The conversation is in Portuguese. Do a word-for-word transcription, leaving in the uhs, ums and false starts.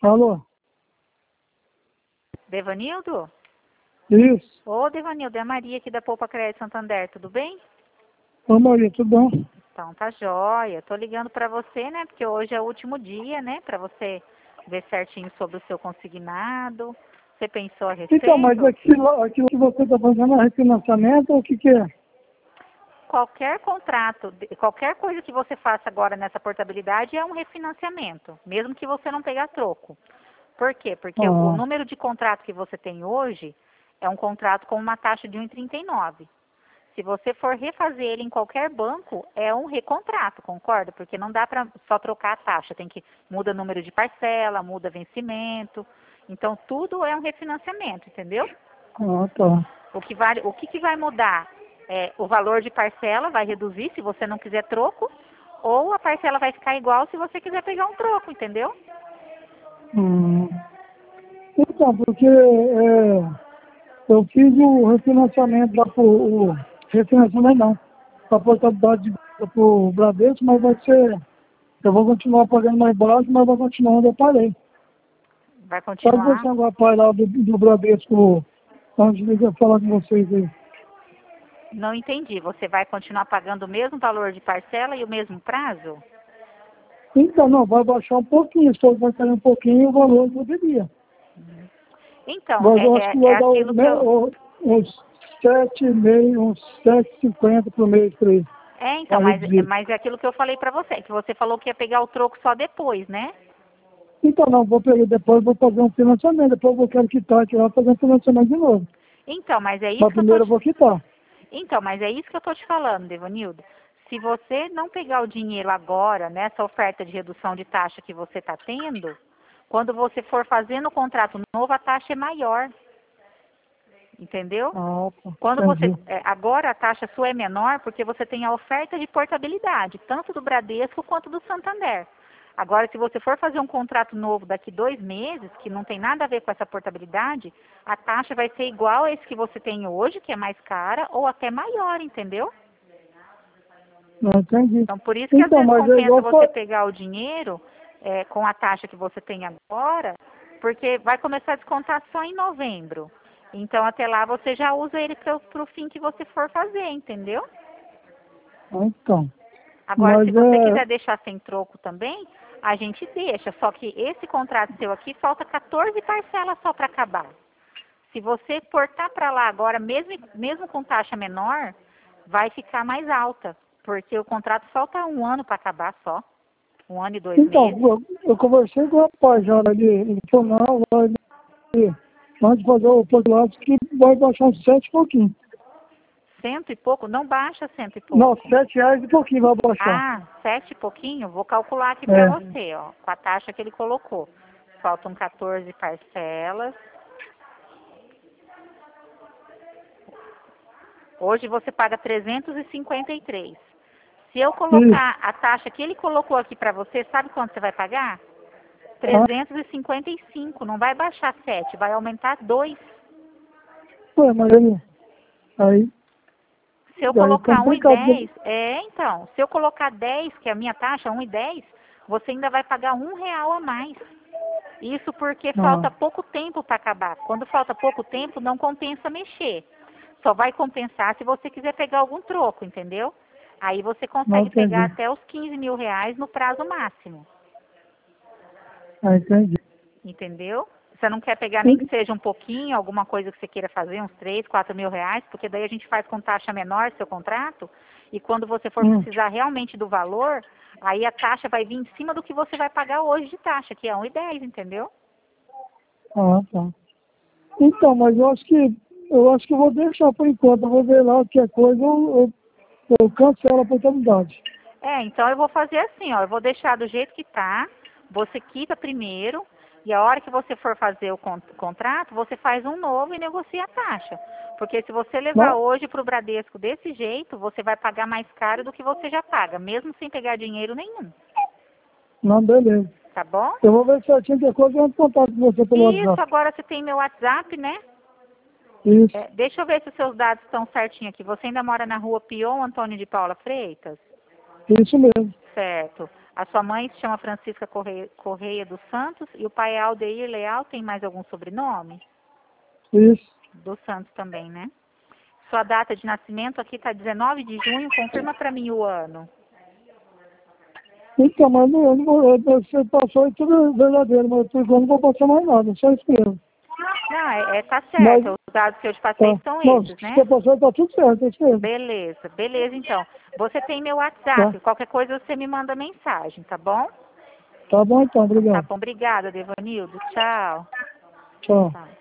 Alô? Devanildo? Isso. Ô, Devanildo, é a Maria aqui da Poupa Crédito Santander, tudo bem? Ô, Maria, tudo bom? Então, tá jóia. Tô ligando pra você, né, porque hoje é o último dia, né, pra você ver certinho sobre o seu consignado. Você pensou a Então, mas respeito? aquilo, aquilo que você está fazendo é refinanciamento ou o que que é? Qualquer contrato, de- qualquer coisa que você faça agora nessa portabilidade é um refinanciamento, mesmo que você não pegar troco. Por quê? Porque o Ah, número de contrato que você tem hoje é um contrato com uma taxa de um vírgula trinta e nove. Se você for refazer ele em qualquer banco, é um recontrato, concorda? Porque não dá para só trocar a taxa, tem que muda número de parcela, muda vencimento. Então tudo é um refinanciamento, entendeu? ah, tá. O que vale, o que, que vai mudar? É, o valor de parcela vai reduzir se você não quiser troco, ou a parcela vai ficar igual se você quiser pegar um troco, entendeu? Hum. Então, porque é, eu fiz o refinanciamento lá pro... O, refinanciamento não. A portabilidade para o Bradesco, mas vai ser... Eu vou continuar pagando mais baixo, mas vou continuar onde eu parei. Vai Sabe continuar. você agora pai lá do, do Bradesco, antes de eu falar com vocês aí? Não entendi. Você vai continuar pagando o mesmo valor de parcela e o mesmo prazo? Então, não, vai baixar um pouquinho, só vai cair um pouquinho o valor que eu devia. Então, Mas eu é, acho é, que é vai dar o- aquilo que né, eu. o- uns sete e meio, uns sete e cinquenta por mês por aí, É, então, para mas, reduzir. mas é aquilo que eu falei pra você, que você falou que ia pegar o troco só depois, né? Então, não, vou pegar depois, vou fazer um financiamento, depois eu vou quero quitar aqui lá, fazer um financiamento de novo. Então, mas é isso Mas que eu tô primeiro eu te... vou quitar. Então, mas é isso que eu tô te falando, Devanildo. Se você não pegar o dinheiro agora, nessa oferta de redução de taxa que você está tendo, quando você for fazendo o contrato novo, a taxa é maior. Entendeu? Ah, tá, Quando você, entendi. é, agora a taxa sua é menor porque você tem a oferta de portabilidade, tanto do Bradesco quanto do Santander. Agora, se você for fazer um contrato novo daqui dois meses, que não tem nada a ver com essa portabilidade, a taxa vai ser igual a esse que você tem hoje, que é mais cara, ou até maior, entendeu? Não entendi. Então, por isso que às Então, vezes mas é compensa igual você foi. pegar o dinheiro é, com a taxa que você tem agora, porque vai começar a descontar só em novembro. Então, até lá você já usa ele para o fim que você for fazer, entendeu? Então, Agora, se mas você é. quiser deixar sem troco também, a gente deixa. Só que esse contrato seu aqui, falta quatorze parcelas só para acabar. Se você portar para lá agora, mesmo, mesmo com taxa menor, vai ficar mais alta. Porque o contrato falta um ano para acabar só. Um ano e dois Então, meses. eu, eu conversei com o rapaz já, ele, ele falou, não, vai, antes de fazer o postulado, que vai baixar uns sete e pouquinho. Cento e pouco? Não baixa cento e Não, pouco. sete reais e pouquinho vai baixar. Ah, sete e pouquinho? Vou calcular aqui para É. você, ó. Com a taxa que ele colocou. Faltam quatorze parcelas. Hoje você paga trezentos e cinquenta e três. Se eu Isso. colocar a taxa que ele colocou aqui para você, sabe quanto você vai pagar? Ah, trezentos e cinquenta e cinco. Não vai baixar sete, vai aumentar dois. ué, mas aí, aí, Se eu aí colocar um e complicado. dez, é, então, se eu colocar dez, que é a minha taxa, um e dez, você ainda vai pagar um real a mais. Isso porque Ah, falta pouco tempo para acabar. Quando falta pouco tempo, não compensa mexer. Só vai compensar se você quiser pegar algum troco, entendeu? Aí você não consegue pegar entendi. até os quinze mil reais no prazo máximo, Ah, entendi. entendeu? Você não quer pegar nem que Sim. seja um pouquinho, alguma coisa que você queira fazer, uns três, quatro mil reais, porque daí a gente faz com taxa menor seu contrato, e quando você for Hum. precisar realmente do valor, aí a taxa vai vir em cima do que você vai pagar hoje de taxa, que é um e dez, entendeu? Ah, tá. Então, mas eu acho que eu acho que eu vou deixar por enquanto. Eu vou ver lá qualquer coisa, eu, eu, eu cancelo a oportunidade. É, então eu vou fazer assim, ó, eu vou deixar do jeito que tá, você quita primeiro, e a hora que você for fazer o con- contrato, você faz um novo e negocia a taxa. Porque se você levar Não, hoje para o Bradesco desse jeito, você vai pagar mais caro do que você já paga, mesmo sem pegar dinheiro nenhum, não, beleza. tá bom? Eu vou ver certinho que coisa e eu entro em contato com você pelo Isso, WhatsApp. agora você tem meu WhatsApp, né? Isso, É, deixa eu ver se os seus dados estão certinho aqui. Você ainda mora na rua Pion Antônio de Paula Freitas? isso mesmo. Certo. A sua mãe se chama Francisca Correia, Correia dos Santos e o pai é Aldeir Leal. Tem mais algum sobrenome? Isso. Dos Santos também, né? Sua data de nascimento aqui está dezenove de junho. Confirma para mim o ano. Então, mas não, eu não vou, eu- você passou e tudo é verdadeiro, mas eu não vou passar mais nada, só isso mesmo. Não, é, é tá Mas, certo. Os dados que eu te passei tá. são Não, esses, se né? você passou, tá tudo certo, é isso mesmo. Beleza, beleza então. Você tem meu Tá, WhatsApp. Qualquer coisa você me manda mensagem, tá bom? tá bom então, Tá obrigado. bom, obrigada, Devanildo. Tchau. Tchau. Tchau.